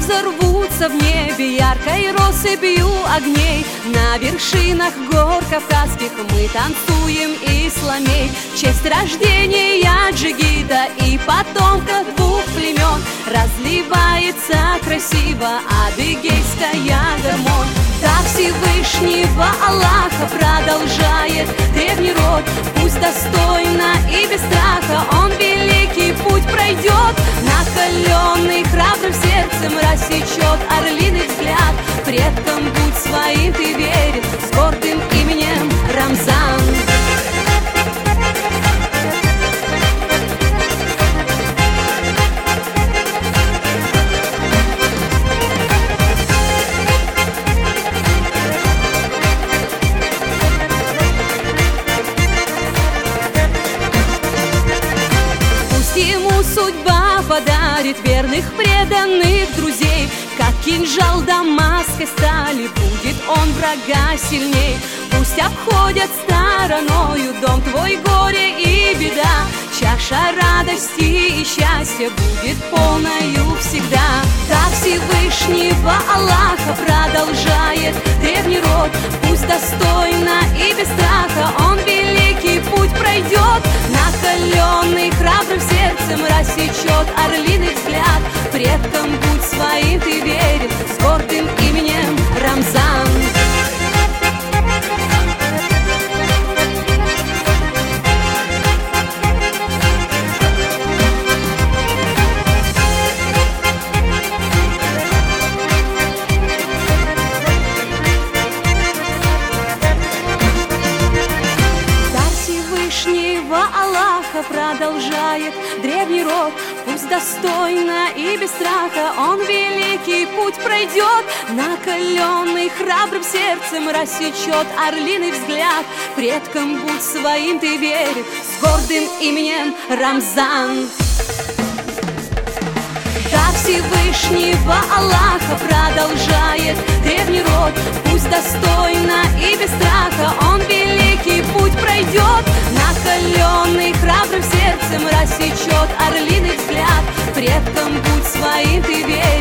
разорвутся в небе яркой россыпью огней. На вершинах гор кавказских мы танцуем исламей. В честь рождения джигита и потомков двух племен разливается красиво адыгейская гармонь. Так Всевышнего Аллаха продолжает древний род. Пусть достойно и без страха он великий путь пройдет. Накаленный храбрым сердцем рассечет орлиный взгляд. Предкам будь своим ты верен, с гордым именем Рамзан. Ему судьба подарит верных, преданных друзей. Как кинжал дамасской стали, будет он врага сильней. Пусть обходят стороною дом твой горе и беда. Чаша радости и счастья будет полною всегда. Так Всевышнего Аллаха продолжает древний род. Пусть достойно и без страха он великий путь пройдет. Накаленный храбрым сердцем рассечет орлиный взгляд. Предкам будь своим ты верен, с гордым именем Рамзан. Аллаха продолжает древний род. Пусть достойно и без страха он великий путь пройдет. Накаленный храбрым сердцем рассечет орлиный взгляд. Предкам будь своим ты верен, с гордым именем Рамзан. Так Всевышнего Аллаха продолжает древний род. Пусть достойно и без страха он великий путь пройдет. Накаленный храбрым сердцем рассечет орлиный взгляд. Предкам будь своим ты верен,